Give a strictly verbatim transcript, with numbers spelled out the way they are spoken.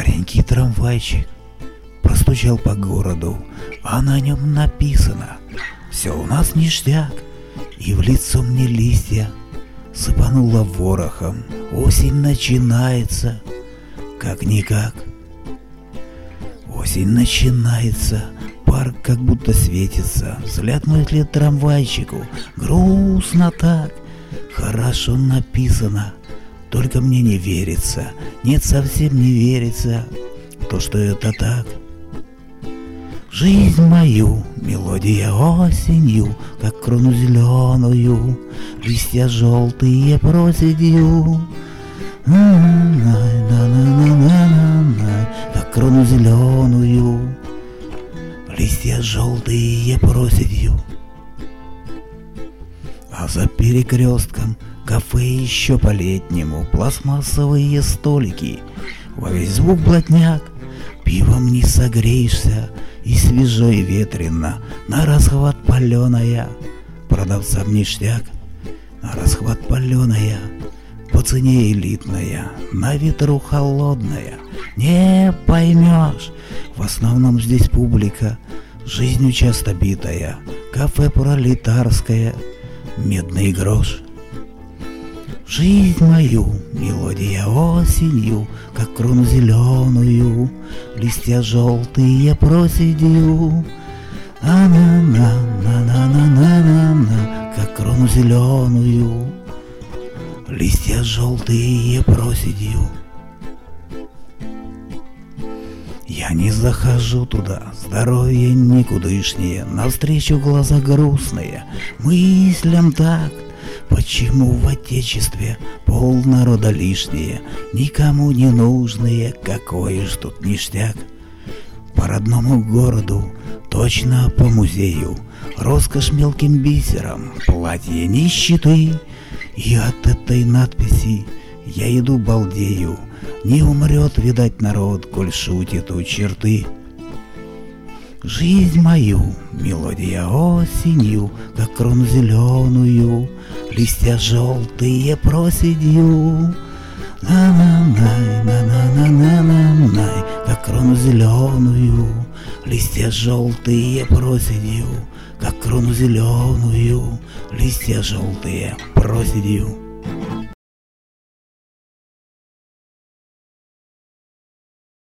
Старенький трамвайчик простучал по городу, а на нем написано: «Все у нас ништяк». И в лицо мне листья сыпануло ворохом. Осень начинается, как-никак. Осень начинается, парк как будто светится. Взгляд мой вслед трамвайчику, грустно так. Хорошо написано, только мне не верится. Нет, совсем не верится, то, что это так. Жизнь мою, мелодия осенью, как крону зеленую, листья желтые проседью. Как крону зеленую, листья желтые проседью. А за перекрестком кафе еще по-летнему, пластмассовые столики, во весь звук блатняк. Пивом не согреешься, и свежо и ветрено, на расхват паленая, продавцам ништяк. На расхват паленая, по цене элитная, на ветру холодная. Не поймешь, в основном здесь публика, жизнью часто битая, кафе пролетарское, медный грош. Жизнь мою, мелодия осенью, как крону зеленую, листья желтые проседью. А-на-на-на-на-на-на-на, как крону зеленую, листья желтые проседью. Я не захожу туда, здоровье никудышнее, навстречу глаза грустные, мыслям так. Почему в отечестве пол народа лишнее, никому не нужные, какой ж тут ништяк? По родному городу, точно по музею, роскошь мелким бисером, платье нищеты. И от этой надписи я иду балдею, не умрет, видать, народ, коль шутит у черты. Жизнь мою, мелодия осенью, как крону зеленую, листья желтые проседью. На-на-най, на-на-на-на-на-най, как крону зеленую, листья желтые проседью, как крону зеленую, листья желтые проседью.